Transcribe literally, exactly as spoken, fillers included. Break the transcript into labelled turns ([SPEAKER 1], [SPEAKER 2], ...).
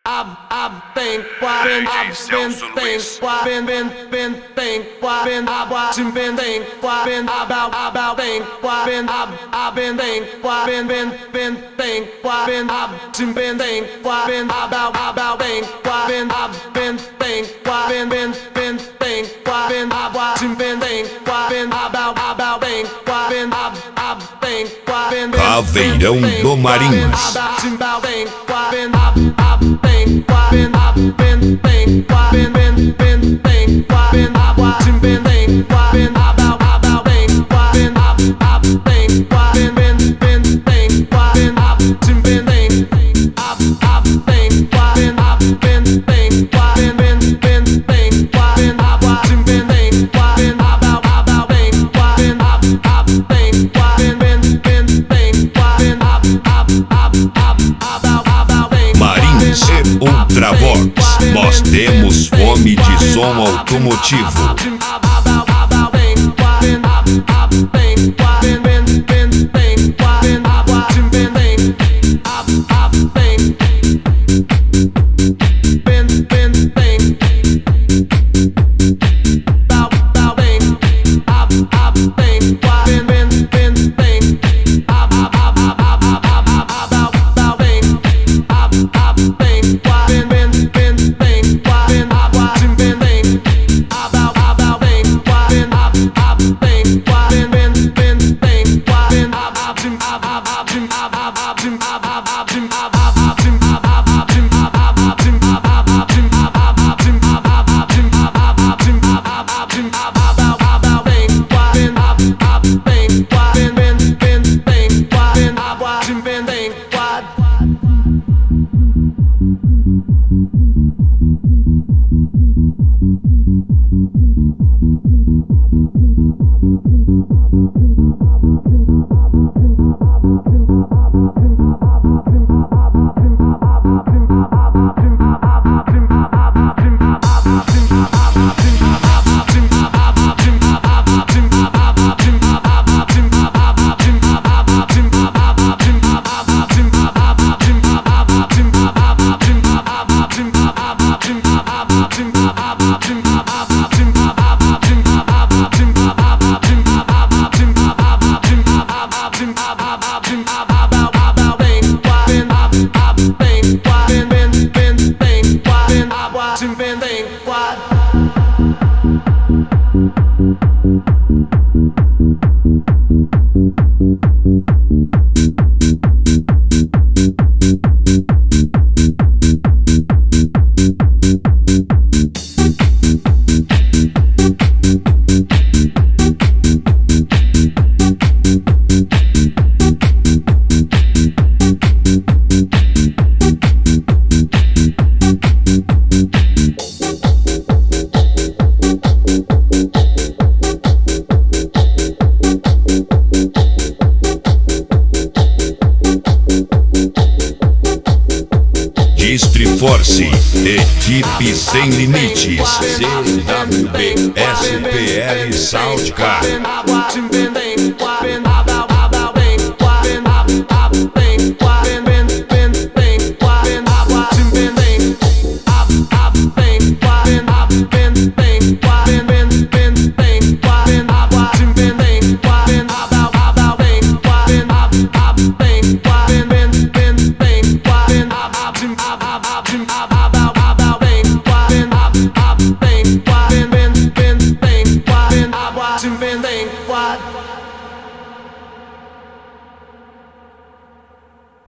[SPEAKER 1] I've been been been been been been been been watching been been been about about been been I've been been been been been been been watching been been been about about been been I've been been been been been been been watching been been been about about been been I've been been
[SPEAKER 2] Caveirão do Marins. Ultravox, nós temos fome de som automotivo. Distriforce, equipe sem limites. C W B, S P L Soundcar.
[SPEAKER 1] About